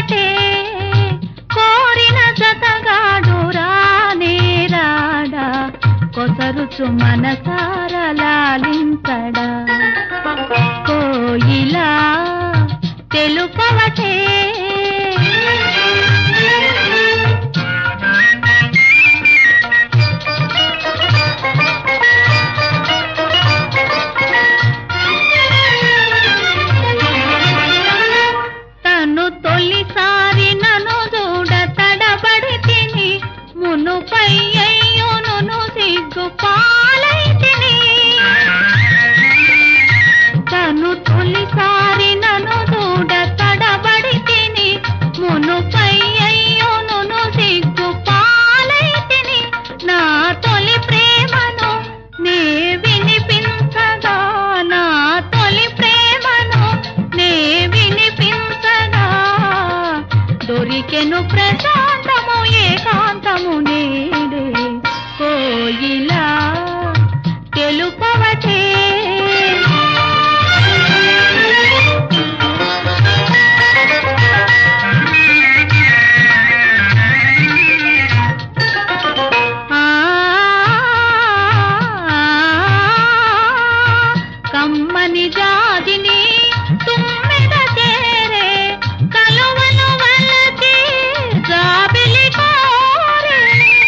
తెలుపవటే కోరిన జతగాడు రానే రాడా కొసరుచు మనసార లాలించడా కోయిలా తెలుపవటే తను తొలిసారి నన్ను చూడ తడబడి తిని మునుపై అయ్యోను సిగ్గు పాలైతిని తను తొలిసారి నన్ను చూడ తడబడి తిని మునుపై అయ్యోను సిగ్గు పాలైతిని నా తొలి ప్రేమను నే వినిపించగా నా తొలి ప్రేమను నే వినిపించగా దొరికెను ప్రశాంతము ఏకాంతము నేడే కోయిలా తెలుపవటే కమ్మని జాతిని తుమ్మెద చేరే కలువను వలచి జాబిలి కోరే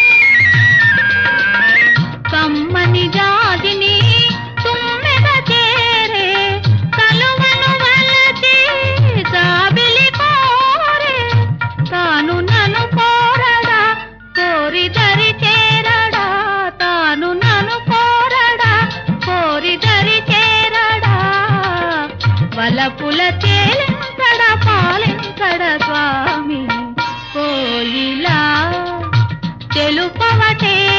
కమ్మని జాతిని తుమ్మెద చేరే కలువను వలచి జాబిలి కోరే తాను నన్ను కోరడా కోరి దరి చేరడా తాను నన్ను కోరడా కోరి దరి చేరడా వలపుల తేలించడ పాలించడ స్వామి కోయిలా తెలుపవటే